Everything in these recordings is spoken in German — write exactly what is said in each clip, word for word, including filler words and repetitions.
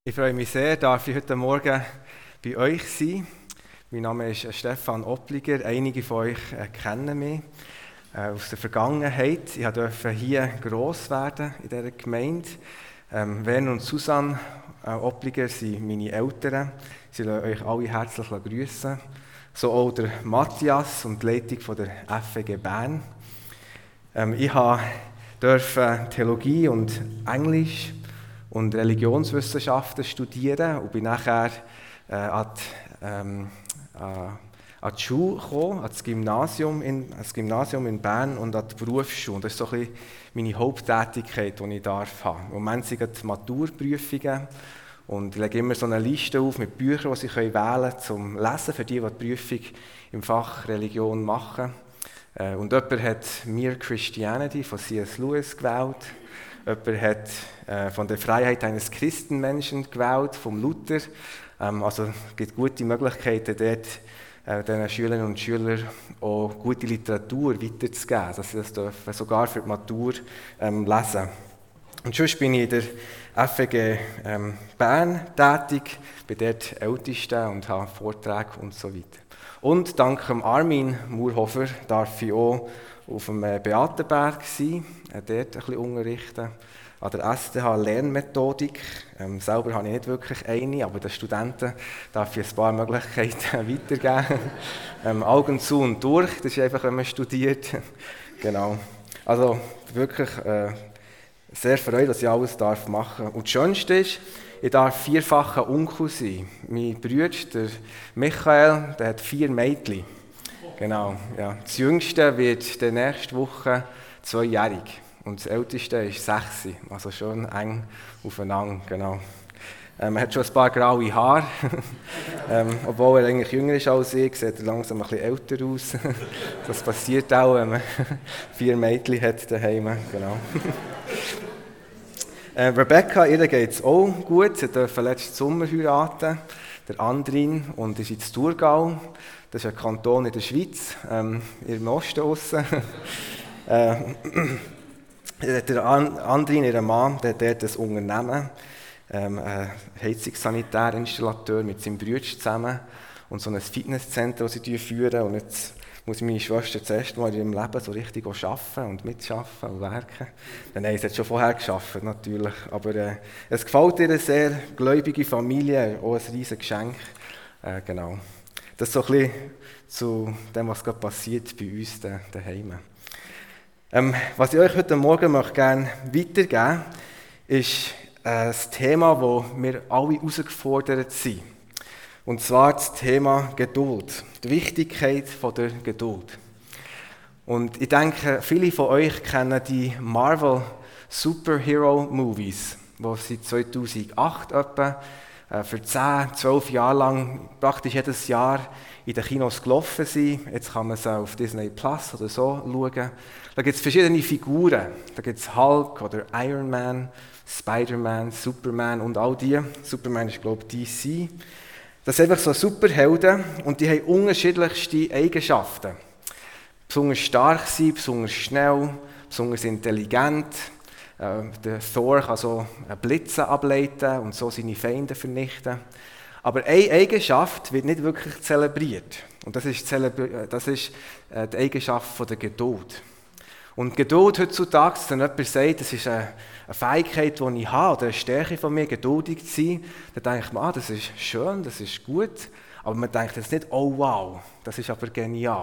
Ich freue mich sehr, darf ich heute Morgen bei euch sein. Mein Name ist Stefan Oppliger. Einige von euch äh, kennen mich äh, aus der Vergangenheit. Ich durfte hier gross werden in dieser Gemeinde. Ähm, Werner und Susanne äh, Oppliger sind meine Eltern. Sie lassen euch alle herzlich grüßen. So auch der Matthias und die Leitung von der F E G Bern. Ähm, ich durfte Theologie und Englisch und Religionswissenschaften studieren und bin nachher äh, an, die, ähm, äh, an die Schule gekommen, an das Gymnasium in, das Gymnasium in Bern und an die Berufsschule. Das ist so ein bisschen meine Haupttätigkeit, die ich darf haben. Im Moment sind die Maturprüfungen und ich lege immer so eine Liste auf mit Büchern, die sie wählen können zum Lesen, für die, die die Prüfung im Fach Religion machen. Äh, und jemand hat «Mere Christianity» von C S Lewis gewählt. Jemand hat äh, von der Freiheit eines Christenmenschen gewählt, vom Luther. Ähm, also es gibt gute Möglichkeiten, dort äh, den Schülerinnen und Schülern auch gute Literatur weiterzugeben, dass sie das dürfen, sogar für die Matur ähm, lesen. Und sonst bin ich in der F E G ähm, Bern tätig, bin dort Ältester und habe Vorträge und so weiter. Und dank Armin Murhofer darf ich auch auf dem Beatenberg sein, äh, dort ein bisschen unterrichten. An der S D H Lernmethodik. Ähm, selber habe ich nicht wirklich eine, aber den Studenten darf ich ein paar Möglichkeiten weitergeben. ähm, Augen zu und durch, das ist einfach, wenn man studiert. Genau. Also wirklich äh, sehr freut, dass ich alles darf machen. Und das Schönste ist, ich darf vierfacher Onkel sein. Mein Bruder, der Michael, der hat vier Mädchen. Genau, ja. Das Jüngste wird der nächste Woche zweijährig und das Älteste ist sechs, also schon eng aufeinander, genau. Ähm, er hat schon ein paar graue Haare, ähm, obwohl er eigentlich jünger ist als ich, sieht er langsam ein bisschen älter aus. Das passiert auch, wenn man vier Mädchen hat daheim, genau. äh, Rebecca, ihr geht es auch gut, sie durfte letzten Sommer heiraten, der Andrin, und ist ins Thurgau. Das ist ein Kanton in der Schweiz, ähm, im Osten aussen. äh, der Andrin, ihr Mann, der hat dort ein Unternehmen, ähm, ein Heizungssanitärinstallateur mit seinem Bruder zusammen und so ein Fitnesszentrum, das sie führen. Und jetzt muss meine Schwester zuerst mal in ihrem Leben so richtig arbeiten und mitarbeiten und werken. Nein, sie hat schon vorher gearbeitet, natürlich. Aber äh, es gefällt ihr, eine sehr gläubige Familie, auch ein riesiges Geschenk. Äh, genau. Das ist so ein bisschen zu dem, was gerade passiert bei uns daheim. Ähm, was ich euch heute Morgen möchte gerne weitergeben möchte, ist ein Thema, wo wir alle herausgefordert sind. Und zwar das Thema Geduld. Die Wichtigkeit der Geduld. Und ich denke, viele von euch kennen die Marvel Superhero Movies, die seit zweitausendacht etwa für zehn, zwölf Jahre lang praktisch jedes Jahr in den Kinos gelaufen sind. Jetzt kann man sie auf Disney Plus oder so schauen. Da gibt es verschiedene Figuren. Da gibt es Hulk oder Iron Man, Spider-Man, Superman und all die. Superman ist, glaube ich, D C. Das sind einfach so Superhelden und die haben unterschiedlichste Eigenschaften. Besonders stark sein, besonders schnell, besonders intelligent. Der Thor kann so Blitze ableiten und so seine Feinde vernichten. Aber eine Eigenschaft wird nicht wirklich zelebriert. Und das ist, das ist die Eigenschaft der Geduld. Und Geduld heutzutage, wenn jemand sagt, das ist eine Fähigkeit, die ich habe, oder eine Stärke von mir, geduldig zu sein, dann denkt man, ah, das ist schön, das ist gut. Aber man denkt jetzt nicht, oh wow, das ist aber genial.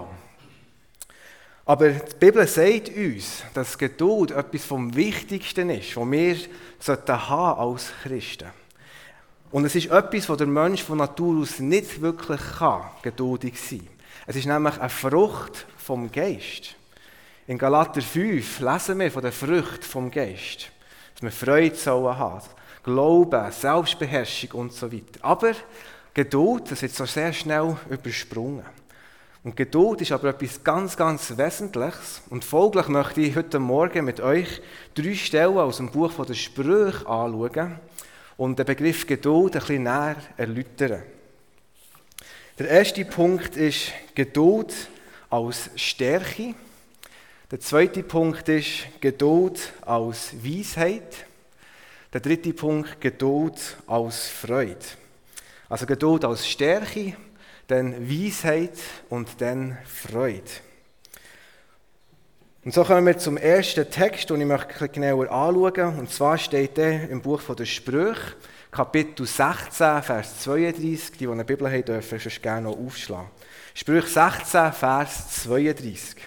Aber die Bibel sagt uns, dass Geduld etwas vom Wichtigsten ist, was wir sollten haben als Christen. Und es ist etwas, was der Mensch von Natur aus nicht wirklich kann, geduldig sein. Es ist nämlich eine Frucht vom Geist. In Galater fünf lesen wir von der Frucht vom Geist, dass wir Freude sollen haben, Glauben, Selbstbeherrschung und so weiter. Aber Geduld, das wird so sehr schnell übersprungen. Und Geduld ist aber etwas ganz, ganz Wesentliches. Und folglich möchte ich heute Morgen mit euch drei Stellen aus dem Buch der Sprüche anschauen und den Begriff Geduld ein bisschen näher erläutern. Der erste Punkt ist Geduld als Stärke. Der zweite Punkt ist Geduld als Weisheit. Der Der dritte Punkt, Geduld als Freude. Also Geduld als Stärke, dann Weisheit und dann Freude. Und so kommen wir zum ersten Text, den ich ein bisschen genauer anschauen. Und zwar steht der im Buch der Sprüche, Kapitel sechzehn, Vers zweiunddreißig. Die, die eine Bibel haben, dürfen sonst gerne noch aufschlagen. Sprüche sechzehn, Vers zweiunddreißig.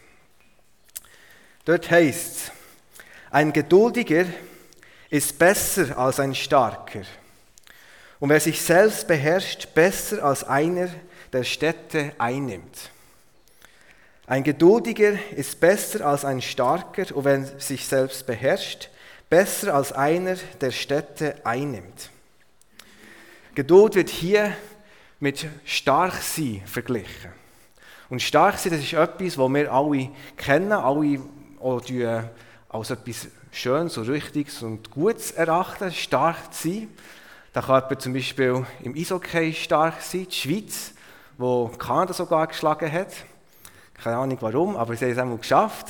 Dort heißt es, ein Geduldiger ist besser als ein Starker. Und wer sich selbst beherrscht, besser als einer, der Städte einnimmt. Ein Geduldiger ist besser als ein Starker, und wer sich selbst beherrscht, besser als einer, der Städte einnimmt. Geduld wird hier mit Starksein verglichen. Und Starksein, das ist etwas, das wir alle kennen, alle auch als etwas Schönes und Richtiges und Gutes erachten, stark zu sein. Da kann jemand zum Beispiel im Eishockey stark sein, die Schweiz, wo Kanada sogar geschlagen hat. Keine Ahnung warum, aber sie haben es einmal geschafft.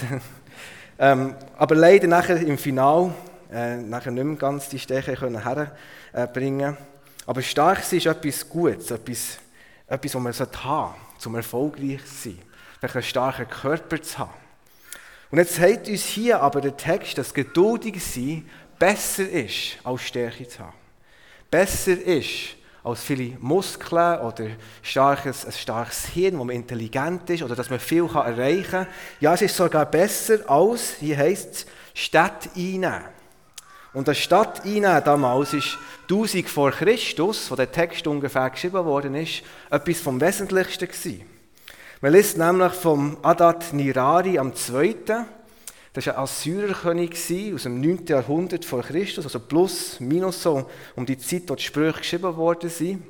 ähm, aber leider nachher im Finale äh, nachher nicht mehr ganz die Stärke können herbringen. Aber stark sein ist etwas Gutes, etwas, etwas, was man haben sollte, um erfolgreich zu sein. Vielleicht einen starken Körper zu haben. Und jetzt sagt uns hier aber der Text, dass geduldig sein besser ist, als Stärke zu haben. Besser ist, als viele Muskeln oder starkes, ein starkes Hirn, wo man intelligent ist oder dass man viel erreichen kann. Ja, es ist sogar besser als, hier heisst es, Städte einnehmen. Und das Stadt einnehmen damals ist tausend vor Christus, wo der Text ungefähr geschrieben worden ist, etwas vom Wesentlichsten gewesen. Man liest nämlich vom Adad Nirari am Zweiten. Das war ein Assyrerkönig aus dem neunten Jahrhundert vor Christus, also plus, minus so um die Zeit, wo die Sprüche geschrieben worden sind.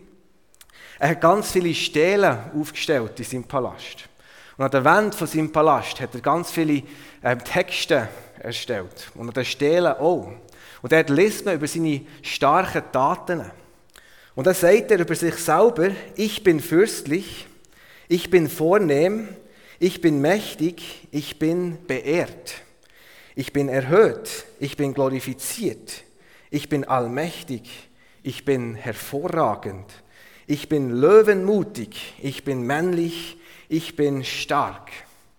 Er hat ganz viele Stelen aufgestellt in seinem Palast. Und an der Wand von seinem Palast hat er ganz viele äh, Texte erstellt. Und an den Stelen auch. Und dort liest man über seine starken Taten. Und da sagt er über sich selber, ich bin fürstlich, ich bin vornehm, ich bin mächtig, ich bin beehrt. Ich bin erhöht, ich bin glorifiziert, ich bin allmächtig, ich bin hervorragend, ich bin löwenmutig, ich bin männlich, ich bin stark.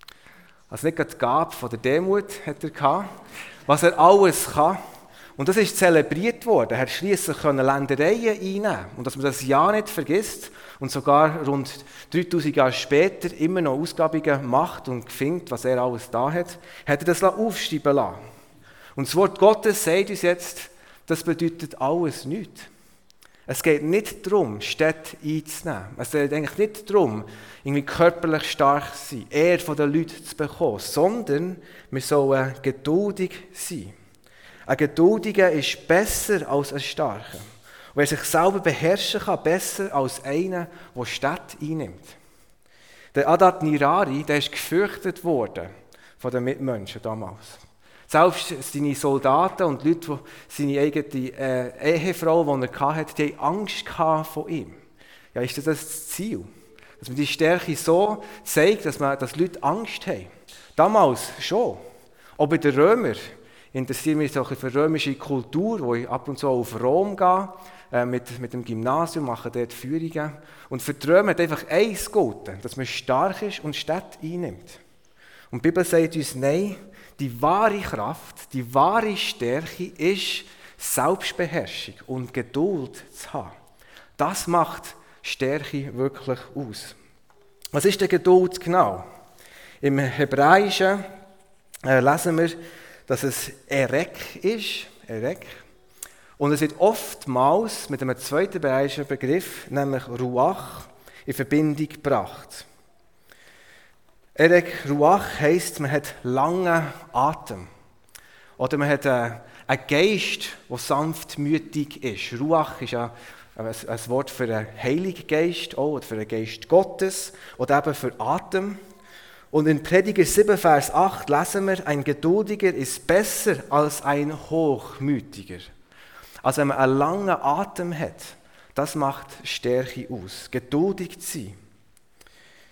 Also nicht gerade die Gabe von der Demut hat er gehabt, was er alles kann. Und das ist zelebriert worden. Er hat schliesslich Ländereien einnehmen. Und dass man das ja nicht vergisst und sogar rund dreitausend Jahre später immer noch Ausgrabungen macht und findet, was er alles da hat, hat er das aufschreiben lassen. Und das Wort Gottes sagt uns jetzt, das bedeutet alles nichts. Es geht nicht darum, Städte einzunehmen. Es geht eigentlich nicht darum, irgendwie körperlich stark zu sein, Ehre von den Leuten zu bekommen, sondern wir sollen geduldig sein. Ein Geduldiger ist besser als ein Starker. Und wer sich selber beherrschen kann, besser als einer, der Städte einnimmt. Der Adad Nirari, der ist gefürchtet worden von den Mitmenschen damals. Selbst seine Soldaten und Leute, die seine eigene äh, Ehefrau, die er hatte, die hatten Angst vor ihm. Ja, ist das das Ziel? Dass man die Stärke so zeigt, dass, man, dass Leute Angst haben. Damals schon. Auch bei den Römern. Ich interessiere mich so für römische Kultur, wo ich ab und zu auf Rom gehe, äh, mit, mit dem Gymnasium, mache dort Führungen. Und für die Römer hat einfach eins gelten, dass man stark ist und Städte einnimmt. Und die Bibel sagt uns, nein, die wahre Kraft, die wahre Stärke ist Selbstbeherrschung und Geduld zu haben. Das macht Stärke wirklich aus. Was ist denn Geduld genau? Im Hebräischen äh, lesen wir, dass es Erek ist, Erek. Und es wird oftmals mit einem zweiten hebräischen Begriff, nämlich Ruach, in Verbindung gebracht. Erek, Ruach heisst, man hat langen Atem. Oder man hat einen Geist, der sanftmütig ist. Ruach ist ja ein Wort für einen Heiligen Geist, auch, oder für einen Geist Gottes, oder eben für Atem. Und in Prediger sieben, Vers acht lesen wir, ein Geduldiger ist besser als ein Hochmütiger. Also wenn man einen langen Atem hat, das macht Stärke aus. Geduldig zu sein.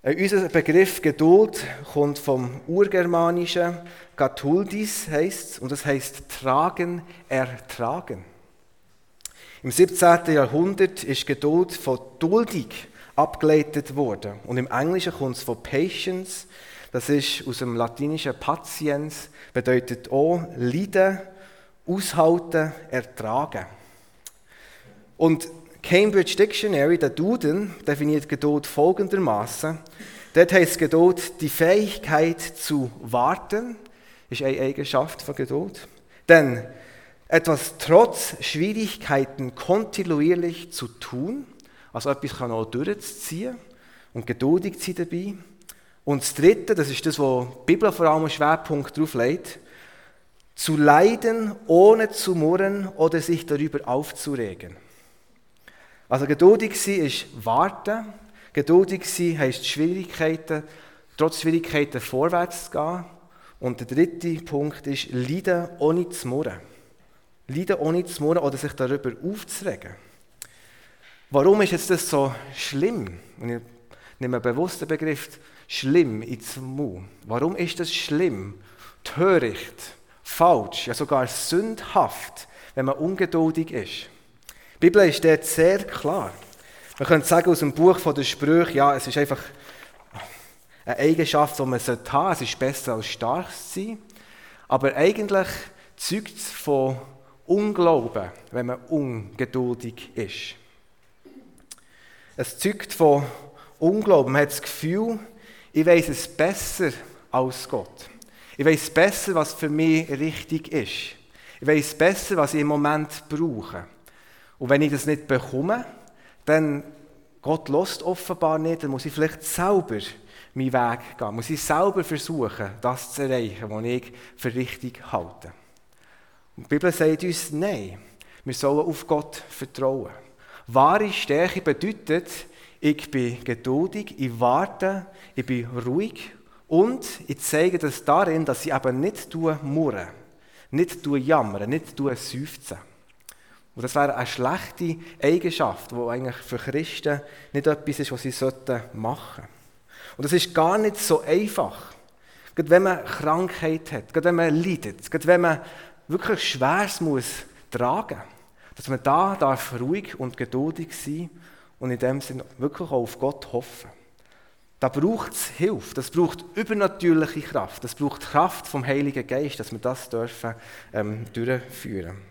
Unser Begriff Geduld kommt vom urgermanischen Gatuldis, heisst, und das heisst tragen, ertragen. Im siebzehnten Jahrhundert ist Geduld von duldig abgeleitet worden und im Englischen kommt es von patience, das ist aus dem latinischen patiens, bedeutet auch leiden, aushalten, ertragen. Und Cambridge Dictionary, der Duden, definiert Geduld folgendermaßen. Dort heisst Geduld die Fähigkeit zu warten, ist eine Eigenschaft von Geduld. Denn etwas trotz Schwierigkeiten kontinuierlich zu tun, also etwas kann auch durchzuziehen und geduldig zu sein dabei. Und das Dritte, das ist das, wo die Bibel vor allem einen Schwerpunkt darauf legt, zu leiden, ohne zu murren oder sich darüber aufzuregen. Also geduldig sein ist warten, geduldig sein heisst Schwierigkeiten, trotz Schwierigkeiten vorwärts zu gehen. Und der dritte Punkt ist leiden ohne zu murren. Leiden ohne zu murren oder sich darüber aufzuregen. Warum ist jetzt das so schlimm? Und ich nehme einen bewussten Begriff, schlimm ins Mund. Warum ist das schlimm, töricht, falsch, ja sogar sündhaft, wenn man ungeduldig ist? Die Bibel ist dort sehr klar. Man könnte sagen aus dem Buch der Sprüche, ja, es ist einfach eine Eigenschaft, die man haben sollte. Es ist besser als stark zu sein. Aber eigentlich zeugt es von Unglauben, wenn man ungeduldig ist. Es zeugt von Unglauben. Man hat das Gefühl, ich weiss es besser als Gott. Ich weiss besser, was für mich richtig ist. Ich weiss besser, was ich im Moment brauche. Und wenn ich das nicht bekomme, dann Gott lässt offenbar nicht, dann muss ich vielleicht selber meinen Weg gehen. Muss ich selber versuchen, das zu erreichen, was ich für richtig halte. Und die Bibel sagt uns, nein, wir sollen auf Gott vertrauen. Wahre Stärke bedeutet, ich bin geduldig, ich warte, ich bin ruhig und ich zeige das darin, dass ich eben nicht murre, nicht jammere, nicht seufze. Und das wäre eine schlechte Eigenschaft, die eigentlich für Christen nicht etwas ist, was sie machen sollten. Und das ist gar nicht so einfach. Gerade wenn man Krankheit hat, gerade wenn man leidet, gerade wenn man wirklich Schweres muss tragen muss, dass man da darf ruhig und geduldig sein und in dem Sinne wirklich auch auf Gott hoffen. Da braucht es Hilfe, das braucht übernatürliche Kraft, das braucht Kraft vom Heiligen Geist, dass wir das dürfen, ähm, durchführen dürfen.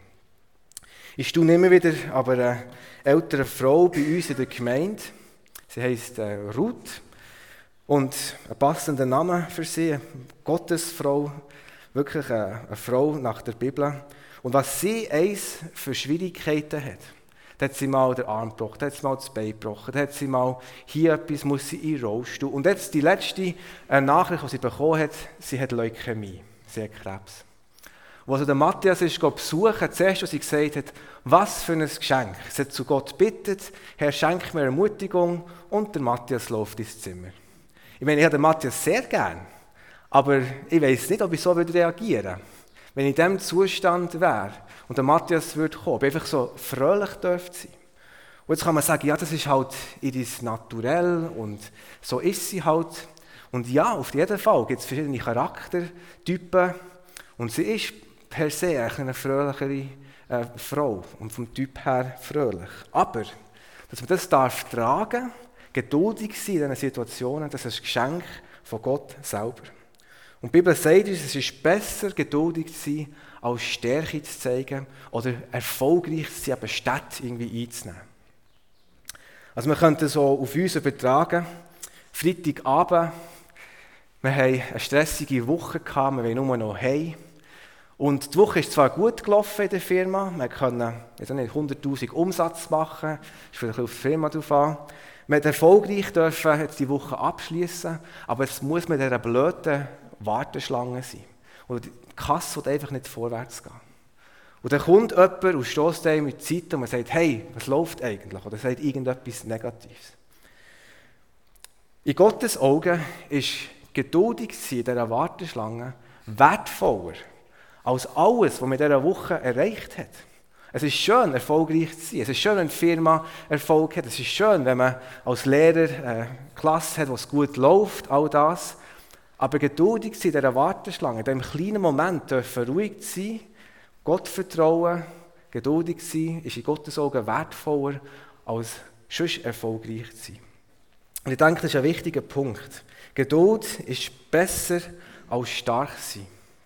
Ich staune immer wieder aber eine ältere Frau bei uns in der Gemeinde. Sie heisst äh, Ruth und einen passenden Namen für sie, eine Gottesfrau, wirklich eine, eine Frau nach der Bibel. Und was sie eins für Schwierigkeiten hat, da hat sie mal den Arm gebrochen, da hat sie mal das Bein gebrochen, da hat sie mal hier etwas, muss sie in den Rollstuhl. Und jetzt die letzte äh, Nachricht, die sie bekommen hat, sie hat Leukämie, sie hat Krebs. Und als der Matthias ist besuchen, zuerst, was sie gesagt hat, was für ein Geschenk. Sie hat zu Gott bittet, Herr, schenk mir Ermutigung, und der Matthias läuft ins Zimmer. Ich meine, ich habe den Matthias sehr gern, aber ich weiß nicht, ob ich so reagieren würde. Wenn ich in diesem Zustand wäre und der Matthias würde kommen, ob ich einfach so fröhlich dürfte sein. Und jetzt kann man sagen, ja, das ist halt ihr Naturell und so ist sie halt. Und ja, auf jeden Fall gibt es verschiedene Charaktertypen und sie ist per se eine fröhlichere äh, Frau und vom Typ her fröhlich. Aber, dass man das darf tragen, geduldig sein in diesen Situationen, das ist ein Geschenk von Gott selber. Und die Bibel sagt uns, es ist besser, geduldig zu sein, als Stärke zu zeigen oder erfolgreich zu sein, eben Städte irgendwie einzunehmen. Also wir könnten so auf uns übertragen, Freitagabend, wir haben eine stressige Woche gehabt, wir wollen nur noch heim. Und die Woche ist zwar gut gelaufen in der Firma, wir konnten nicht hunderttausend Umsatz machen, ist vielleicht auf die Firma drauf an. Wir durften erfolgreich dürfen jetzt die Woche abschließen, aber es muss mit dieser blöden Warteschlange sein. Und die Kasse wird einfach nicht vorwärts gehen. Und dann kommt jemand und stößt einem mit Zeit und man sagt, hey, was läuft eigentlich? Oder sagt irgendetwas Negatives. In Gottes Augen ist geduldig sein in dieser Warteschlange wertvoller als alles, was man in dieser Woche erreicht hat. Es ist schön, erfolgreich zu sein. Es ist schön, wenn die Firma Erfolg hat. Es ist schön, wenn man als Lehrer eine Klasse hat, wo es gut läuft, all das. Aber geduldig sein in dieser Warteschlange, in diesem kleinen Moment dürfen ruhig sein, Gott vertrauen, geduldig sein, ist in Gottes Augen wertvoller, als sonst erfolgreich zu sein. Und ich denke, das ist ein wichtiger Punkt. Geduld ist besser als stark sein.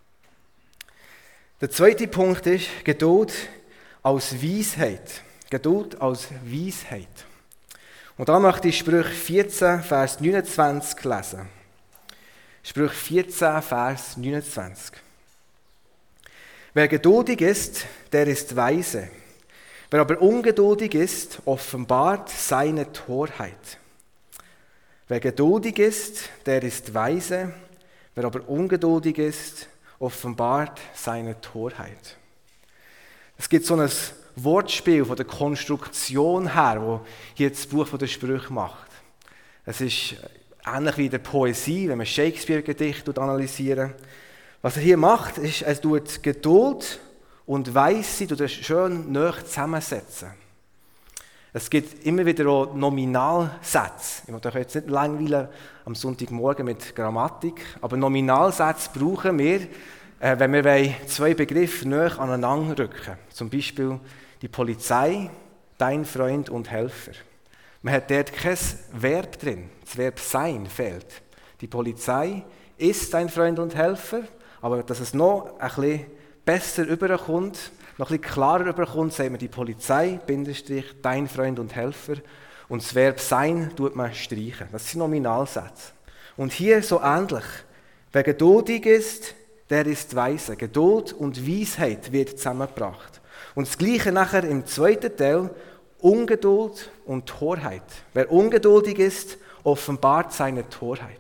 Der zweite Punkt ist Geduld als Weisheit. Geduld als Weisheit. Und da möchte ich Sprüche vierzehn, Vers neunundzwanzig lesen. Sprüche vierzehn, Vers neunundzwanzig. Wer geduldig ist, der ist weise. Wer aber ungeduldig ist, offenbart seine Torheit. Wer geduldig ist, der ist weise. Wer aber ungeduldig ist, offenbart seine Torheit. Es gibt so ein Wortspiel von der Konstruktion her, wo hier das Buch der Sprüche macht. Es ist ähnlich wie in der Poesie, wenn man Shakespeare-Gedichte analysiert. Was er hier macht, ist, er tut Geduld und Weisheit schön nahe zusammensetzen. Es gibt immer wieder auch Nominalsätze. Ich möchte euch jetzt nicht langweilen am Sonntagmorgen mit Grammatik, aber Nominalsätze brauchen wir, äh, wenn wir zwei Begriffe nahe aneinander rücken. Zum Beispiel die Polizei, dein Freund und Helfer. Man hat dort kein Verb drin, das Verb sein fehlt. Die Polizei ist dein Freund und Helfer, aber dass es noch ein bisschen besser rüberkommt, noch ein bisschen klarer rüberkommt, sagt man die Polizei, Bindestrich, dein Freund und Helfer. Und das Verb sein tut man streichen. Das sind Nominalsätze. Und hier so ähnlich. Wer geduldig ist, der ist weise. Geduld und Weisheit wird zusammengebracht. Und das Gleiche nachher im zweiten Teil, Ungeduld und Torheit. Wer ungeduldig ist, offenbart seine Torheit.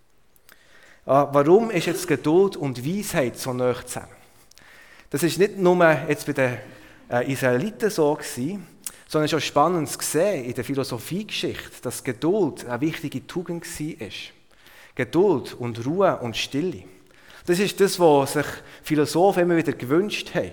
Warum ist jetzt Geduld und Weisheit so nahe zusammen? Das ist nicht nur jetzt bei den Israeliten so gewesen, sondern es ist auch spannend zu sehen in der Philosophiegeschichte, dass Geduld eine wichtige Tugend war. Geduld und Ruhe und Stille. Das ist das, was sich Philosophen immer wieder gewünscht haben.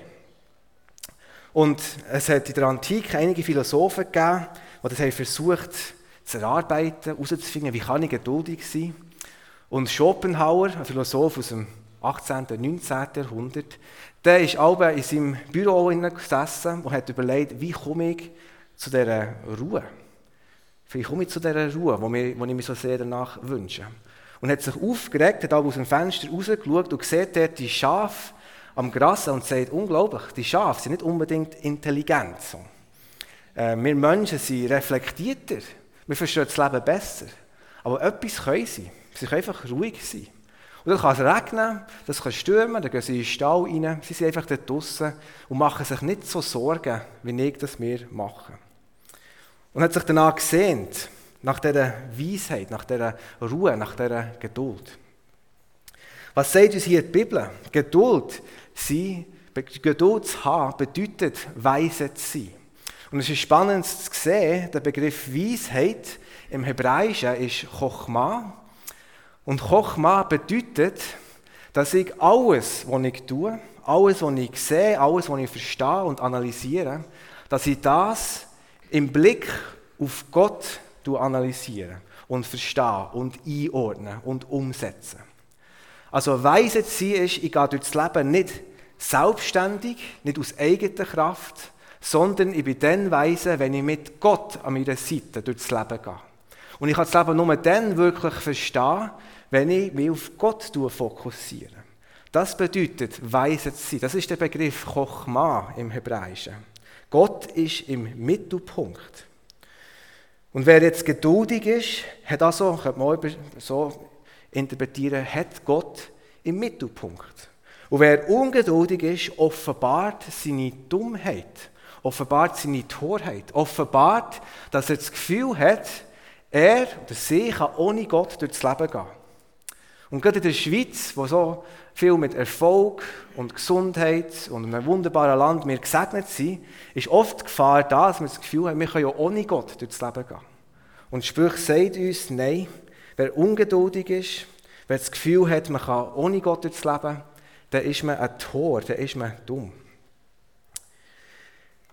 Und es hat in der Antike einige Philosophen gegeben, die das haben versucht zu erarbeiten, herauszufinden, wie kann ich geduldig sein. Und Schopenhauer, ein Philosoph aus dem achtzehnten und neunzehnten Jahrhundert, der ist auch in seinem Büro gesessen und hat überlegt, wie komme ich zu dieser Ruhe? Wie komme ich zu dieser Ruhe, wo ich mich so sehr danach wünsche? Und hat sich aufgeregt, hat aus dem Fenster rausgeschaut und sieht dort die Schafe am Gras und sagt, unglaublich, die Schafe sind nicht unbedingt intelligent. So. Äh, wir Menschen sind reflektierter, wir verstehen das Leben besser. Aber etwas können sie, sie können einfach ruhig sein. Und dann kann es regnen, das kann stürmen, dann gehen sie in den Stall rein, sie sind einfach dort draussen und machen sich nicht so Sorgen, wie ich das mir mache. Und hat sich danach gesehnt, nach dieser Weisheit, nach dieser Ruhe, nach dieser Geduld. Was sagt uns hier die Bibel? Geduld, sie, Geduld zu haben, bedeutet, weise zu sein. Und es ist spannend zu sehen, der Begriff Weisheit im Hebräischen ist Chochma. Und Chochma bedeutet, dass ich alles, was ich tue, alles, was ich sehe, alles, was ich verstehe und analysiere, dass ich das im Blick auf Gott analysiere und verstehe und einordne und umsetze. Also weise zu sein ist, ich gehe durch das Leben nicht selbstständig, nicht aus eigener Kraft, sondern ich bin dann weise, wenn ich mit Gott an meiner Seite durch das Leben gehe. Und ich kann das Leben nur dann wirklich verstehen, wenn ich mich auf Gott fokussiere. Das bedeutet, weise zu sein. Das ist der Begriff Chochma im Hebräischen. Gott ist im Mittelpunkt. Und wer jetzt geduldig ist, hat also, könnte man so interpretieren, hat Gott im Mittelpunkt. Und wer ungeduldig ist, offenbart seine Dummheit, offenbart seine Torheit, offenbart, dass er das Gefühl hat, er oder sie kann ohne Gott durchs Leben gehen. Und gerade in der Schweiz, wo so viel mit Erfolg und Gesundheit und einem wunderbaren Land wir gesegnet sind, ist oft die Gefahr da, dass wir das Gefühl haben, wir können ja ohne Gott durchs Leben gehen. Und die Sprüche sagt uns, nein, wer ungeduldig ist, wer das Gefühl hat, man kann ohne Gott durchs Leben, dann ist man ein Tor, dann ist man dumm.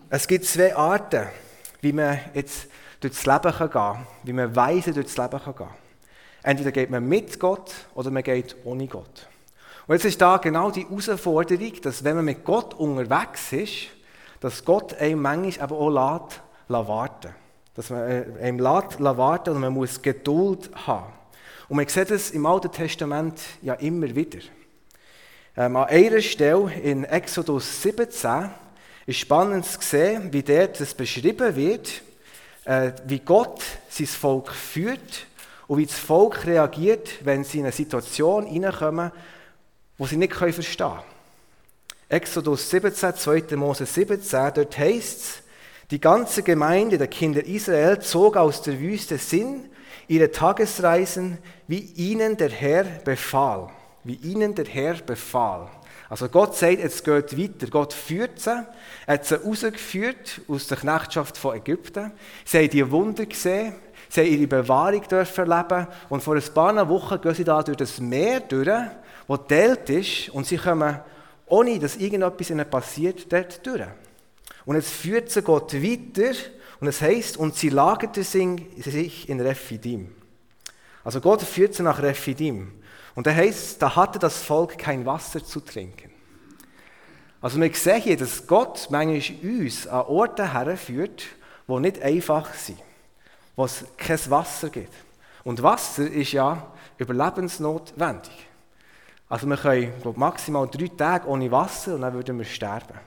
Es gibt zwei Arten, wie man jetzt durchs Leben gehen kann, wie man weise durchs Leben gehen kann. Entweder geht man mit Gott oder man geht ohne Gott. Und jetzt ist da genau die Herausforderung, dass wenn man mit Gott unterwegs ist, dass Gott einem manchmal aber auch lässt, lässt warten. Dass man einem lässt, lässt warten und man muss Geduld haben. Und man sieht das im Alten Testament ja immer wieder. Ähm, an einer Stelle in Exodus siebzehn ist spannend zu sehen, wie dort das beschrieben wird, äh, wie Gott sein Volk führt und wie das Volk reagiert, wenn sie in eine Situation hineinkommen, die sie nicht verstehen können. Exodus siebzehn, zweiter Mose siebzehn, dort heisst es, die ganze Gemeinde der Kinder Israel zog aus der Wüste Sin ihre Tagesreisen, wie ihnen der Herr befahl. Wie ihnen der Herr befahl. Also Gott sagt, jetzt geht weiter. Gott führt sie, hat sie rausgeführt aus der Knechtschaft von Ägypten. Sie haben die Wunder gesehen, sie haben ihre Bewahrung dürfen erleben und vor ein paar Wochen gehen sie da durch das Meer durch, das geteilt ist und sie kommen, ohne dass irgendetwas ihnen passiert, dort durch. Und jetzt führt sie Gott weiter und es heisst, und sie lagerte sich in Rephidim. Also Gott führt sie nach Rephidim. Und da heisst, da hatte das Volk kein Wasser zu trinken. Also wir sehen hier, dass Gott manchmal uns an Orte herführt, die nicht einfach sind, wo es kein Wasser gibt. Und Wasser ist ja überlebensnotwendig. Also wir können glaub, maximal drei Tage ohne Wasser und dann würden wir sterben.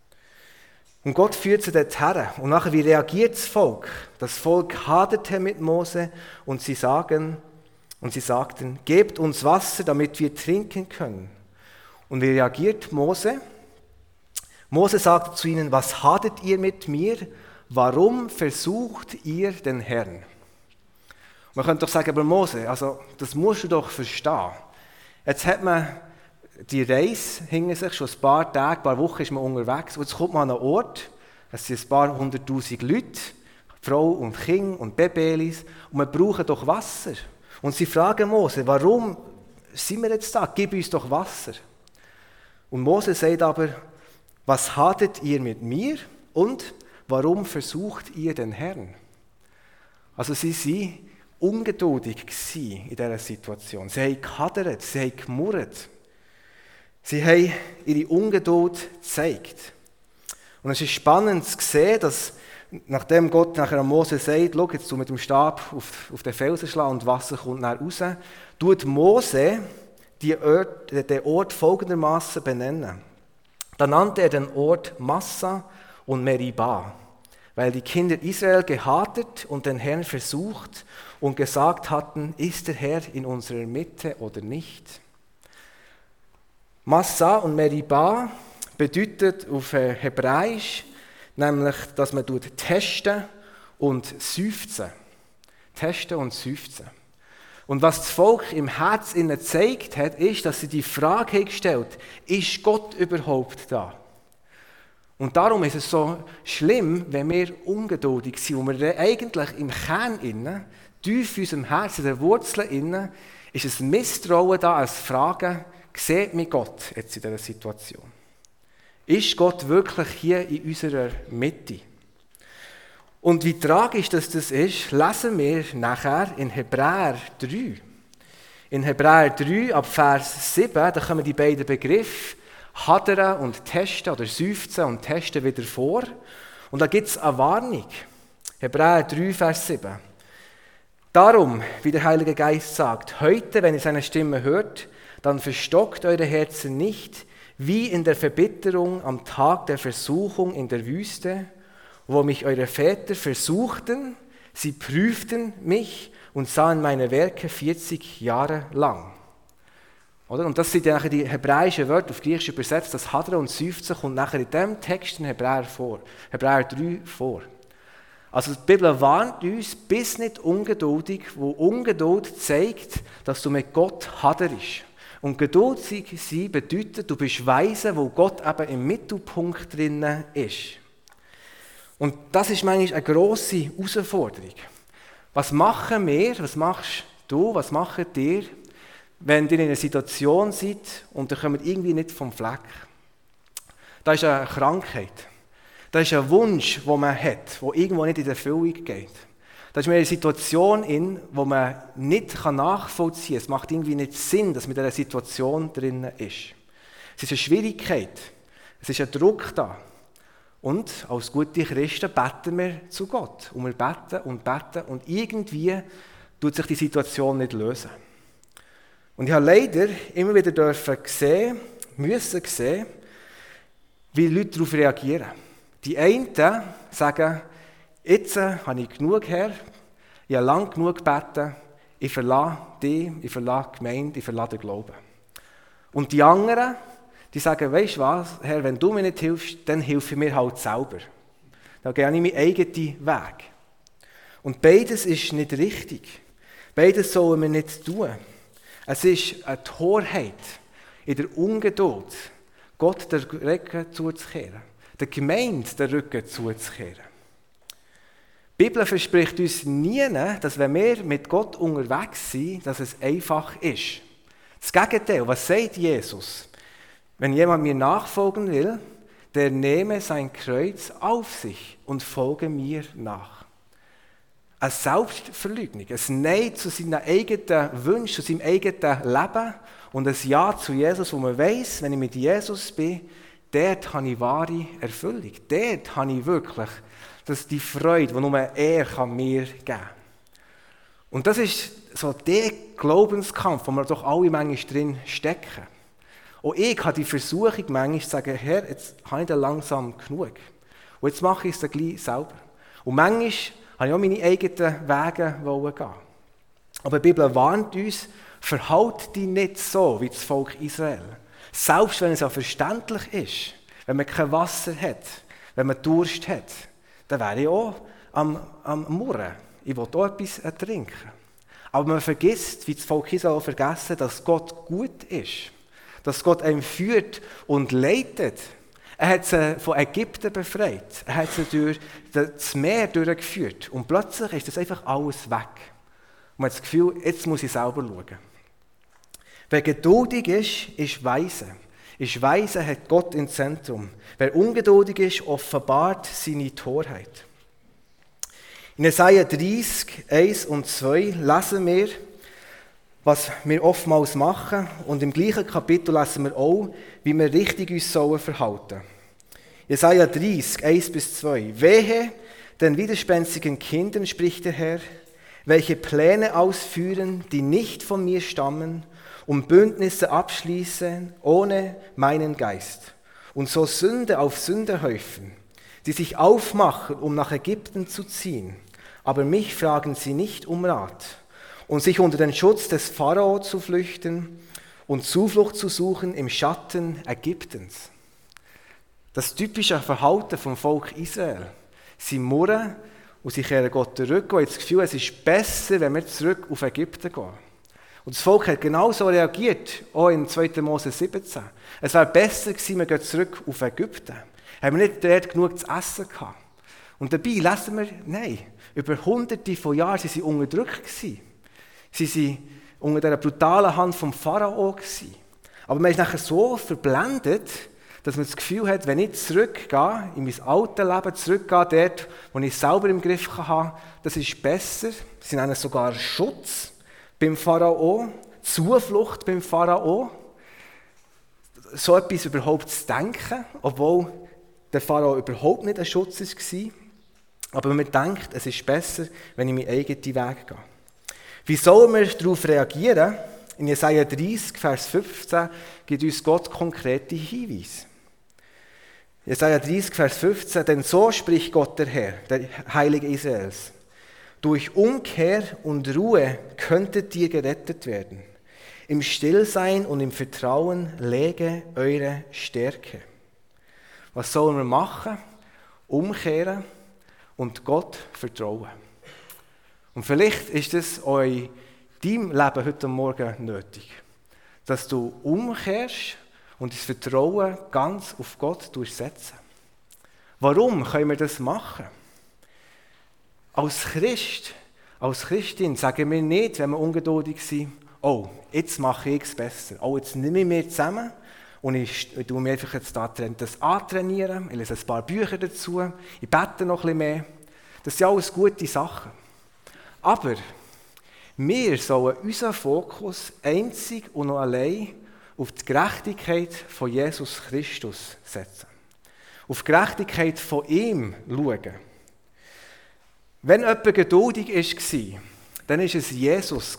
Und Gott führt sie dort her. Und nachher, wie reagiert das Volk? Das Volk haderte mit Mose und sie sagen, Und sie sagten, gebt uns Wasser, damit wir trinken können. Und wie reagiert Mose? Mose sagte zu ihnen, was hadet ihr mit mir? Warum versucht ihr den Herrn? Man könnte doch sagen, aber Mose, also das musst du doch verstehen. Jetzt hat man die Reise hinter sich, schon ein paar Tage, ein paar Wochen ist man unterwegs. Und jetzt kommt man an einen Ort, es sind ein paar hunderttausend Leute, Frau und Kinder und Babys, und wir brauchen doch Wasser. Und sie fragen Mose, warum sind wir jetzt da? Gib uns doch Wasser. Und Mose sagt aber, was hadet ihr mit mir und warum versucht ihr den Herrn? Also sie waren ungeduldig in dieser Situation. Sie haben gehadert, sie haben gemurrt. Sie haben ihre Ungeduld gezeigt. Und es ist spannend zu sehen, dass nachdem Gott nachher an Mose sagt, schau, jetzt du mit dem Stab auf, auf den Felsen schlagen und Wasser kommt dann raus, tut Mose die Ort, den Ort folgendermaßen benennen. Dann nannte er den Ort Massa und Meribah, weil die Kinder Israel gehatet und den Herrn versucht und gesagt hatten, ist der Herr in unserer Mitte oder nicht? Massa und Meribah bedeutet auf Hebräisch, nämlich, dass man testen und seufzen. Testen und seufzen. Und was das Volk im Herz ihnen gezeigt hat, ist, dass sie die Frage gestellt haben, ist Gott überhaupt da? Und darum ist es so schlimm, wenn wir ungeduldig sind und wir eigentlich im Kern innen, tief in unserem Herzen, in den Wurzeln innen, ist ein Misstrauen da als Frage, sieht mich Gott jetzt in dieser Situation? Ist Gott wirklich hier in unserer Mitte? Und wie tragisch das, das ist, lesen wir nachher in Hebräer drei. In Hebräer drei, ab Vers sieben, da kommen die beiden Begriffe hadern und testen oder seufzen und testen wieder vor. Und da gibt es eine Warnung. Hebräer drei, Vers sieben. Darum, wie der Heilige Geist sagt, heute, wenn ihr seine Stimme hört, dann verstockt eure Herzen nicht, wie in der Verbitterung am Tag der Versuchung in der Wüste, wo mich eure Väter versuchten, sie prüften mich und sahen meine Werke vierzig Jahre lang. Oder? Und das sind ja nachher die hebräischen Wörter auf Griechisch übersetzt, das Hadern und Seufzen kommt nachher in diesem Text in Hebräer vor, Hebräer drei vor. Also die Bibel warnt uns, bist nicht ungeduldig, wo Ungeduld zeigt, dass du mit Gott haderst. Und geduldig sein bedeutet, du bist weise, wo Gott eben im Mittelpunkt drin ist. Und das ist manchmal eine grosse Herausforderung. Was machen wir, was machst du, was macht ihr, wenn ihr in einer Situation seid und ihr kommt irgendwie nicht vom Fleck? Da ist eine Krankheit. Das ist ein Wunsch, den man hat, der irgendwo nicht in Erfüllung geht. Das ist mir eine Situation, in der man nicht nachvollziehen kann. Es macht irgendwie nicht Sinn, dass man in dieser Situation drin ist. Es ist eine Schwierigkeit. Es ist ein Druck da. Und als gute Christen beten wir zu Gott. Und wir beten und beten und irgendwie tut sich die Situation nicht lösen. Und ich habe leider immer wieder dürfen sehen, müssen sehen, wie Leute darauf reagieren. Die einen sagen, jetzt habe ich genug her, ich habe lange genug gebeten, ich verlasse dich, ich verlasse die Gemeinde, ich verlasse den Glauben. Und die anderen, die sagen, weisst du was, Herr, wenn du mir nicht hilfst, dann helfe ich mir halt selber. Dann gehe ich meinen eigenen Weg. Und beides ist nicht richtig. Beides sollen wir nicht tun. Es ist eine Torheit, in der Ungeduld Gott den Rücken zuzukehren, der Gemeinde den Rücken zuzukehren. Die Bibel verspricht uns nie, dass wenn wir mit Gott unterwegs sind, dass es einfach ist. Das Gegenteil, was sagt Jesus? Wenn jemand mir nachfolgen will, der nehme sein Kreuz auf sich und folge mir nach. Eine Selbstverleugnung, ein Nein zu seinen eigenen Wünschen, zu seinem eigenen Leben und ein Ja zu Jesus, wo man weiss, wenn ich mit Jesus bin, dort habe ich wahre Erfüllung. Dort habe ich wirklich das die Freude, die nur er kann mir geben kann. Und das ist so der Glaubenskampf, wo wir doch alle manchmal drin stecken. Und ich habe die Versuchung manchmal zu sagen, Herr, jetzt habe ich da langsam genug. Und jetzt mache ich es dann gleich selber. Und manchmal habe ich auch meine eigenen Wege gehen. Aber die Bibel warnt uns, verhalte dich nicht so wie das Volk Israel. Selbst wenn es auch verständlich ist, wenn man kein Wasser hat, wenn man Durst hat, dann wäre ich auch am, am Murren. Ich will auch etwas trinken. Aber man vergisst, wie das Volk Israel vergessen, dass Gott gut ist. Dass Gott einen führt und leitet. Er hat sie von Ägypten befreit. Er hat sie durch das Meer durchgeführt. Und plötzlich ist das einfach alles weg. Und man hat das Gefühl, jetzt muss ich selber schauen. Wer geduldig ist, ist weise. Ist weise, hat Gott im Zentrum. Wer ungeduldig ist, offenbart seine Torheit. In Jesaja dreißig, eins und zwei lesen wir, was wir oftmals machen. Und im gleichen Kapitel lesen wir auch, wie wir richtig uns sollen verhalten. Jesaja dreißig, eins bis zwei. Wehe den widerspenstigen Kindern, spricht der Herr, welche Pläne ausführen, die nicht von mir stammen, und Bündnisse abschließen ohne meinen Geist. Und so Sünde auf Sünde häufen, die sich aufmachen, um nach Ägypten zu ziehen. Aber mich fragen sie nicht um Rat. Und sich unter den Schutz des Pharao zu flüchten und Zuflucht zu suchen im Schatten Ägyptens. Das typische Verhalten vom Volk Israel. Sie murren und sie kehren Gott zurück und haben das Gefühl, es ist besser, wenn wir zurück auf Ägypten gehen. Und das Volk hat genauso reagiert, auch in zweiter Mose siebzehn. Es wäre besser gewesen, wir gehen zurück auf Ägypten. Haben wir nicht dort genug zu essen gehabt? Und dabei lesen wir, nein, über hunderte von Jahren waren sie unterdrückt gewesen. Sie waren unter dieser brutalen Hand vom Pharao gewesen. Aber man ist nachher so verblendet, dass man das Gefühl hat, wenn ich zurückgehe, in mein altes Leben zurückgehe, dort, wo ich es selber im Griff habe, das ist besser. Sie nennen es sogar Schutz beim Pharao, Zuflucht beim Pharao. So etwas überhaupt zu denken, obwohl der Pharao überhaupt nicht ein Schutz war. Aber man denkt, es ist besser, wenn ich meinen eigenen Weg gehe. Wie sollen wir darauf reagieren? In Jesaja dreißig, Vers fünfzehn gibt uns Gott konkrete Hinweise. Jesaja dreißig, Vers fünfzehn, denn so spricht Gott der Herr, der Heilige Israels. Durch Umkehr und Ruhe könntet ihr gerettet werden. Im Stillsein und im Vertrauen läge eure Stärke. Was sollen wir machen? Umkehren und Gott vertrauen. Und vielleicht ist es auch in deinem Leben heute Morgen nötig, dass du umkehrst und das Vertrauen ganz auf Gott durchsetzen. Warum können wir das machen? Als Christ, als Christin sagen wir nicht, wenn wir ungeduldig sind, oh, jetzt mache ich es besser. Oh, jetzt nehme ich mir zusammen Und ich, ich tue mir einfach jetzt das antrainieren, ich lese ein paar Bücher dazu, ich bete noch ein bisschen mehr. Das sind alles gute Sachen. Aber wir sollen unseren Fokus einzig und noch allein auf die Gerechtigkeit von Jesus Christus setzen. Auf die Gerechtigkeit von ihm schauen. Wenn jemand geduldig war, dann war es Jesus.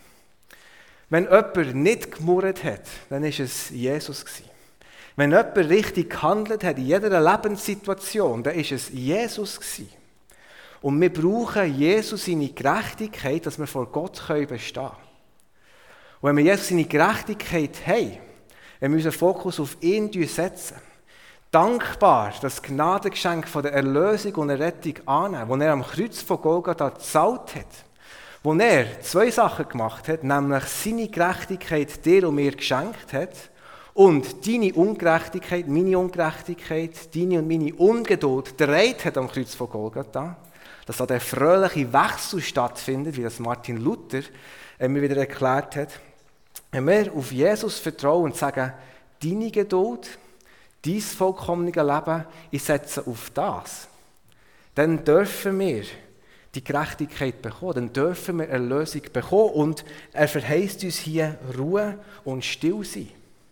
Wenn jemand nicht gemurrt hat, dann war es Jesus. Wenn jemand richtig gehandelt hat in jeder Lebenssituation, dann war es Jesus. Und wir brauchen Jesus seine Gerechtigkeit, dass wir vor Gott bestehen können. Und wenn wir Jesus seine Gerechtigkeit haben, wenn wir unseren Fokus auf ihn setzen, dankbar das Gnadengeschenk von der Erlösung und der Rettung annehmen, das er am Kreuz von Golgatha gezahlt hat, wo er zwei Sachen gemacht hat, nämlich seine Gerechtigkeit dir und mir geschenkt hat und deine Ungerechtigkeit, meine Ungerechtigkeit, deine und meine Ungeduld getragen hat am Kreuz von Golgatha, dass da der fröhliche Wechsel stattfindet, wie das Martin Luther mir wieder erklärt hat. Wenn wir auf Jesus vertrauen und sagen, deine Geduld, dein vollkommenes Leben, ich setze auf das, dann dürfen wir die Gerechtigkeit bekommen, dann dürfen wir Erlösung bekommen und er verheißt uns hier Ruhe und Stillsein.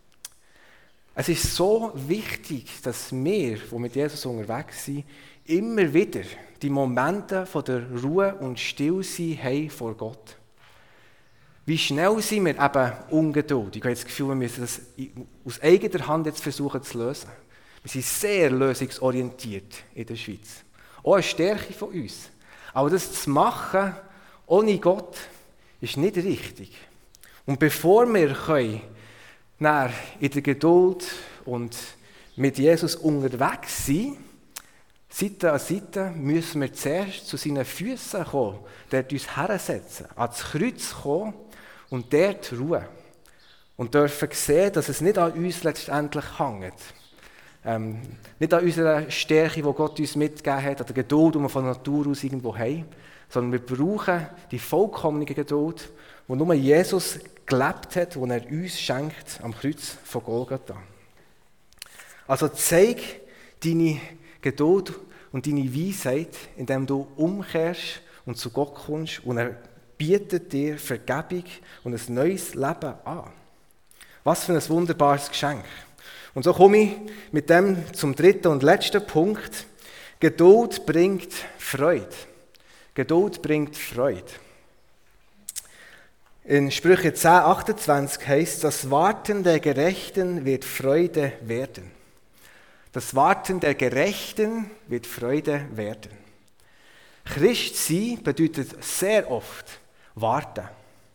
Es ist so wichtig, dass wir, die mit Jesus unterwegs sind, immer wieder die Momente von der Ruhe und Stillsein haben vor Gott. Wie schnell sind wir eben ungeduldig? Ich habe das Gefühl, wir müssen das aus eigener Hand jetzt versuchen zu lösen. Wir sind sehr lösungsorientiert in der Schweiz. Auch eine Stärke von uns. Aber das zu machen ohne Gott ist nicht richtig. Und bevor wir können, in der Geduld und mit Jesus unterwegs sein, Seite an Seite, müssen wir zuerst zu seinen Füßen kommen, dort uns hersetzen, ans Kreuz kommen und dort ruhen. Und dürfen sehen, dass es nicht an uns letztendlich hängt. Ähm, nicht an unserer Stärke, die Gott uns mitgegeben hat, an der Geduld, die wir von Natur aus irgendwo haben, sondern wir brauchen die vollkommene Geduld, die nur Jesus gelebt hat, die er uns schenkt am Kreuz von Golgatha. Also zeig deine Geduld und deine Weisheit, indem du umkehrst und zu Gott kommst und er bietet dir Vergebung und ein neues Leben an. Was für ein wunderbares Geschenk. Und so komme ich mit dem zum dritten und letzten Punkt. Geduld bringt Freude. Geduld bringt Freude. In Sprüche zehn, achtundzwanzig heißt, das Warten der Gerechten wird Freude werden. Das Warten der Gerechten wird Freude werden. Christsein bedeutet sehr oft warten.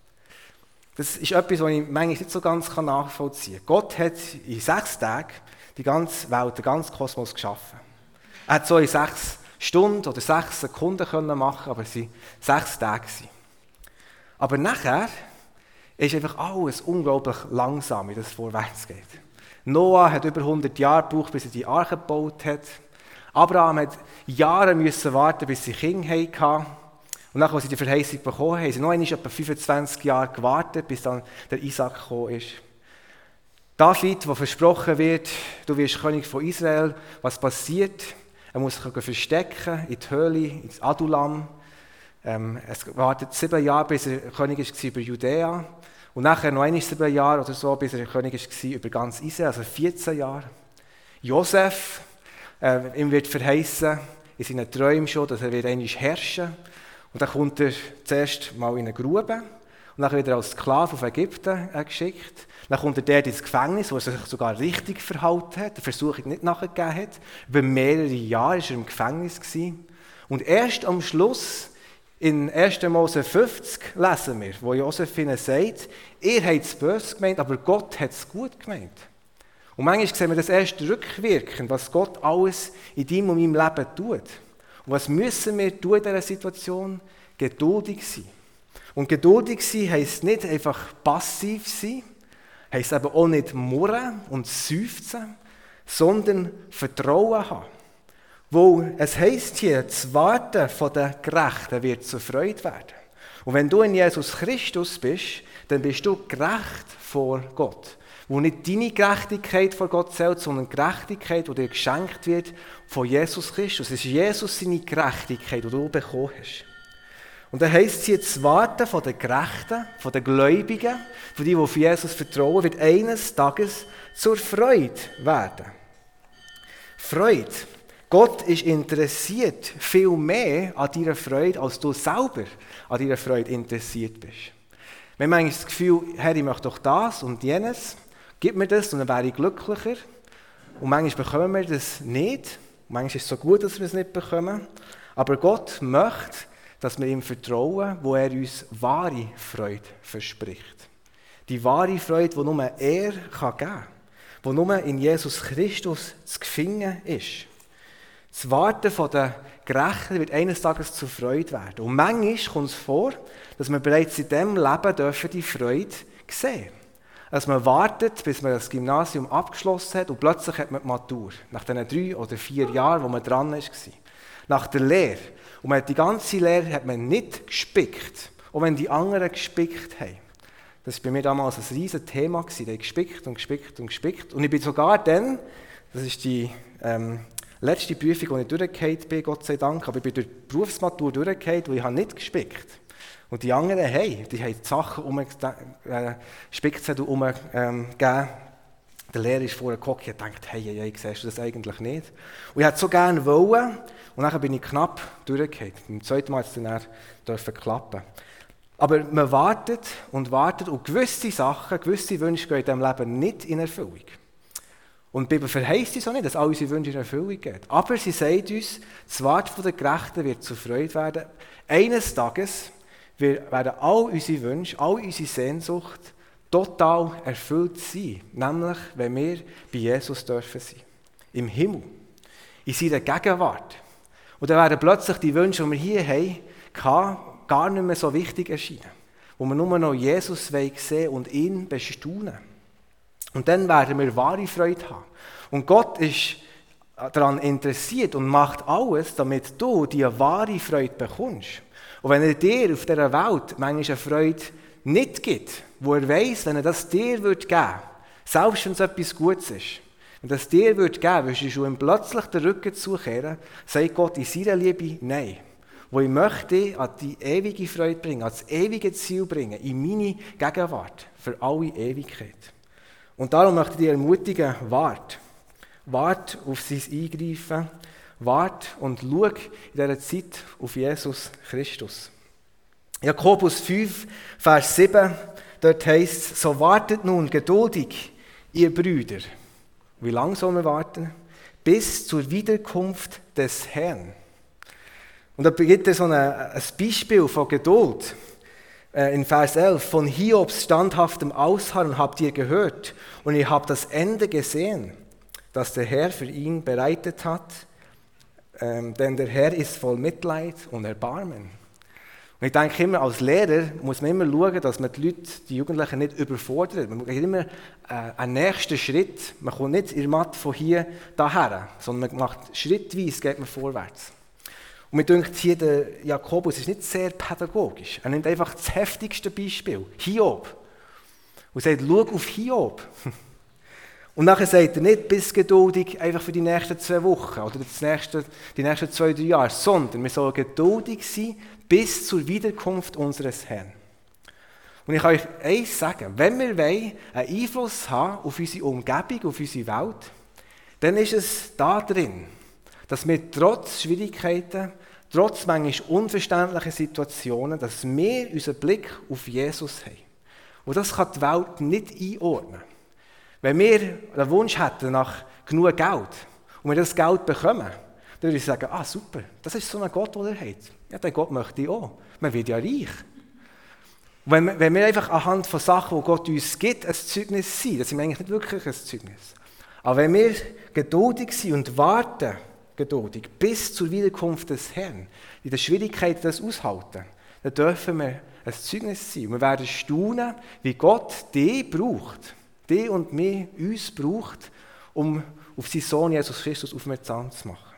Das ist etwas, was ich manchmal nicht so ganz nachvollziehen kann. Gott hat in sechs Tagen die ganze Welt, den ganzen Kosmos geschaffen. Er hat so in sechs Stunden oder sechs Sekunden können machen, aber es waren sechs Tage. Aber nachher ist einfach alles unglaublich langsam, wie das vorwärts geht. Noah hat über hundert Jahre gebraucht, bis er die Arche gebaut hat. Abraham hat Jahre müssen warten, bis sie Kinder hatten. Und nachdem sie die Verheißung bekommen haben, haben sie noch einmal etwa fünfundzwanzig Jahre gewartet, bis dann der Isaac gekommen ist. David, der versprochen wird, du wirst König von Israel, was passiert? Er muss sich verstecken in die Höhle, ins Adulam. Ähm, es wartet sieben Jahre, bis er König war über Judäa. Und nachher noch einmal sieben Jahre oder so, bis er König war über ganz Israel, also vierzehn Jahre. Josef, äh, ihm wird verheißen, in seinen Träumen schon, dass er wird einmal herrschen. Und dann kommt er zuerst mal in eine Grube und dann wird er als Sklave auf Ägypten äh, geschickt. Dann kommt er dort ins Gefängnis, wo er sich sogar richtig verhalten hat, der Versuchung nicht nachgegeben hat. Über mehrere Jahre war er im Gefängnis gewesen. Und erst am Schluss, in erster Mose fünfzig, lesen wir, wo Josef ihnen sagt, ihr habt es böse gemeint, aber Gott hat es gut gemeint. Und manchmal sehen wir das erst rückwirkend, was Gott alles in deinem und meinem Leben tut. Und was müssen wir tun in dieser Situation? Geduldig sein. Und geduldig sein heisst nicht einfach passiv sein, heisst aber auch nicht murren und seufzen, sondern Vertrauen haben. Wo es heisst hier, das Warten von den Gerechten wird zur Freude werden. Und wenn du in Jesus Christus bist, dann bist du gerecht vor Gott. wo nicht deine Gerechtigkeit vor Gott zählt, sondern die Gerechtigkeit, die dir geschenkt wird von Jesus Christus. Es ist Jesus seine Gerechtigkeit, die du bekommen hast. Und dann heisst es hier, das Warten von den Gerechten, von den Gläubigen, von denen, die auf Jesus vertrauen, wird eines Tages zur Freude werden. Freude. Gott ist interessiert viel mehr an deiner Freude, als du selber an deiner Freude interessiert bist. Wir haben manchmal das Gefühl, Herr, ich möchte doch das und jenes, gib mir das und dann wäre ich glücklicher. Und manchmal bekommen wir das nicht. Und manchmal ist es so gut, dass wir es nicht bekommen. Aber Gott möchte, dass wir ihm vertrauen, wo er uns wahre Freude verspricht. Die wahre Freude, die nur er geben kann, die nur in Jesus Christus zu finden ist. Das Warten der Gerechten wird eines Tages zur Freude werden. Und manchmal kommt es vor, dass wir bereits in diesem Leben dürfen die Freude sehen. Dass man wartet, bis man das Gymnasium abgeschlossen hat und plötzlich hat man die Matur. Nach den drei oder vier Jahren, wo man dran war. Nach der Lehre. Und man hat die ganze Lehre hat man nicht gespickt, auch wenn die anderen gespickt haben. Das war bei mir damals ein riesiges Thema. Die haben gespickt und gespickt und gespickt. Und ich bin sogar dann, das ist die ähm, letzte Prüfung, die ich durchgefallen bin, Gott sei Dank, aber ich bin durch die Berufsmatur durchgefallen, wo ich nicht gespickt habe. Und die anderen, hey, die haben die Sachen um, äh, Spickzettel umgegeben. Der Lehrer ist vorher gekommen und hat gedacht, hey, hey, hey, siehst du das eigentlich nicht? Und ich hätte so gerne wollen, und dann bin ich knapp durchgefallen. Beim zweiten Mal hat es dann klappen. Aber man wartet und wartet und gewisse Sachen, gewisse Wünsche gehen in diesem Leben nicht in Erfüllung. Und die Bibel verheisst uns auch nicht, dass all unsere Wünsche in Erfüllung gehen. Aber sie sagt uns, das Warten der Gerechten wird zur Freude werden. Eines Tages werden all unsere Wünsche, all unsere Sehnsucht total erfüllt sein. Nämlich, wenn wir bei Jesus dürfen sein. Im Himmel. In seiner Gegenwart. Und dann werden plötzlich die Wünsche, die wir hier haben, gar nicht mehr so wichtig erscheinen. Wo wir nur noch Jesus sehen und ihn bestaunen. Und dann werden wir wahre Freude haben. Und Gott ist daran interessiert und macht alles, damit du die wahre Freude bekommst. Und wenn er dir auf dieser Welt manchmal eine Freude nicht gibt, wo er weiss, wenn er das dir geben würde, selbst wenn es etwas Gutes ist, wenn das dir würde geben, würdest du ihm plötzlich den Rücken zukehren, sagt Gott in seiner Liebe Nein. Wo ich möchte an die ewige Freude bringen, an das ewige Ziel bringen, in meine Gegenwart, für alle Ewigkeit. Und darum möchte ich dich ermutigen, wart. Wart auf sein Eingreifen, wart und schau in dieser Zeit auf Jesus Christus. Jakobus fünf, Vers sieben, dort heisst es, so wartet nun geduldig, ihr Brüder. Wie lange sollen wir warten? Bis zur Wiederkunft des Herrn. Und da gibt es so eine, ein Beispiel von Geduld. In Vers elf, von Hiobs standhaftem Ausharren habt ihr gehört und ihr habt das Ende gesehen, das der Herr für ihn bereitet hat, ähm, denn der Herr ist voll Mitleid und Erbarmen. Und ich denke immer, als Lehrer muss man immer schauen, dass man die Leute, die Jugendlichen nicht überfordert. Man macht immer äh, einen nächsten Schritt. Man kommt nicht in der Mathe von hier daher, sondern man macht schrittweise, geht man vorwärts. Und mir denkt hier, der Jakobus ist nicht sehr pädagogisch. Er nimmt einfach das heftigste Beispiel, Hiob. Und sagt, schau auf Hiob. Und nachher sagt er nicht, bist geduldig einfach für die nächsten zwei Wochen oder das nächste, die nächsten zwei, drei Jahre, sondern wir sollen geduldig sein bis zur Wiederkunft unseres Herrn. Und ich kann euch eins sagen, wenn wir einen Einfluss haben auf unsere Umgebung, auf unsere Welt, dann ist es da drin, dass wir trotz Schwierigkeiten, trotz manchmal unverständlichen Situationen, dass wir unseren Blick auf Jesus haben. Und das kann die Welt nicht einordnen. Wenn wir den Wunsch hätten nach genug Geld und wir das Geld bekommen, dann würde ich sagen, ah super, das ist so ein Gott, den er hat. Ja, den Gott möchte ich auch. Man wird ja reich. Und wenn, wenn wir einfach anhand von Sachen, die Gott uns gibt, ein Zeugnis sind, das ist eigentlich nicht wirklich ein Zeugnis. Aber wenn wir geduldig sind und warten, geduldig, bis zur Wiederkunft des Herrn, in der Schwierigkeit das aushalten, dann dürfen wir ein Zeugnis sein. Und wir werden staunen, wie Gott dich braucht, dich und mich, uns braucht, um auf seinen Sohn Jesus Christus aufmerksam zu machen.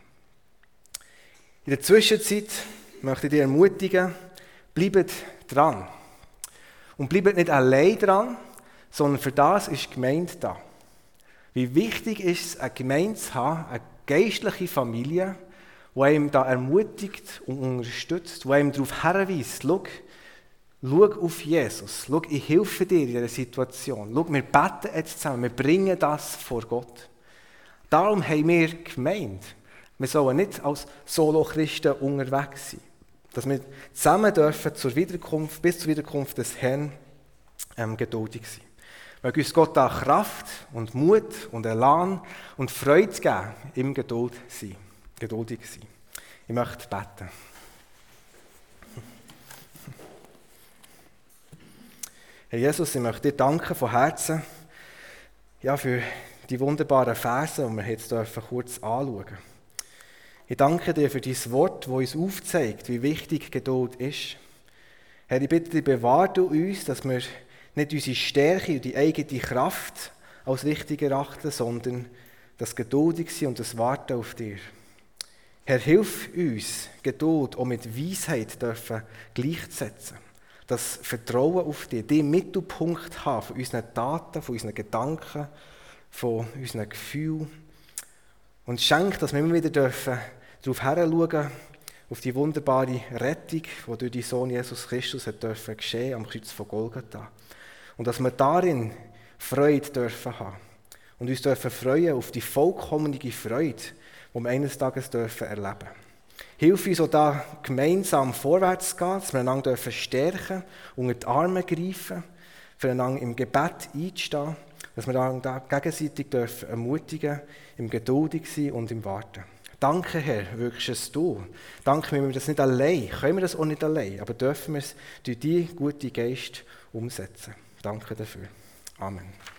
In der Zwischenzeit möchte ich dich ermutigen, bleibt dran. Und bleibt nicht allein dran, sondern für das ist die Gemeinde da. Wie wichtig ist es, eine Gemeinde zu haben, eine geistliche Familie, die einem da ermutigt und unterstützt, die einem darauf hinweist, schau, schau auf Jesus, schau, ich helfe dir in dieser Situation, schau, wir beten jetzt zusammen, wir bringen das vor Gott. Darum haben wir gemeint, wir sollen nicht als Solo-Christen unterwegs sein, dass wir zusammen dürfen zur Wiederkunft, bis zur Wiederkunft des Herrn ähm, geduldig sein. Weil uns Gott da Kraft und Mut und Elan und Freude geben, im Geduld sein, geduldig sein. Ich möchte beten. Herr Jesus, ich möchte dir danken von Herzen ja, für die wunderbaren Verse, die wir jetzt dürfen kurz anschauen. Ich danke dir für dein Wort, das uns aufzeigt, wie wichtig Geduld ist. Herr, ich bitte dich, bewahre du uns, dass wir nicht unsere Stärke und die eigene Kraft als wichtig erachten, sondern das geduldig sein und das Warten auf dir. Herr, hilf uns, Geduld auch mit Weisheit dürfen gleichzusetzen. Das Vertrauen auf dich, den Mittelpunkt haben von unseren Taten, von unseren Gedanken, von unseren Gefühlen. Und schenk, dass wir immer wieder dürfen darauf heranschauen, auf die wunderbare Rettung, die durch deinen Sohn Jesus Christus hat dürfen geschehen am Kreuz von Golgatha. Und dass wir darin Freude dürfen haben. Und uns dürfen freuen auf die vollkommene Freude, die wir eines Tages dürfen erleben. Hilf uns auch da gemeinsam vorwärts zu gehen, dass wir einander dürfen stärken, unter die Arme greifen, füreinander im Gebet einzustehen, dass wir einander gegenseitig dürfen ermutigen, im geduldig sein und im Warten. Danke, Herr, wirkst es du. Danke, wenn wir das nicht allein, können wir das auch nicht allein, aber dürfen wir es durch deinen guten Geist umsetzen. Danke dafür. Amen.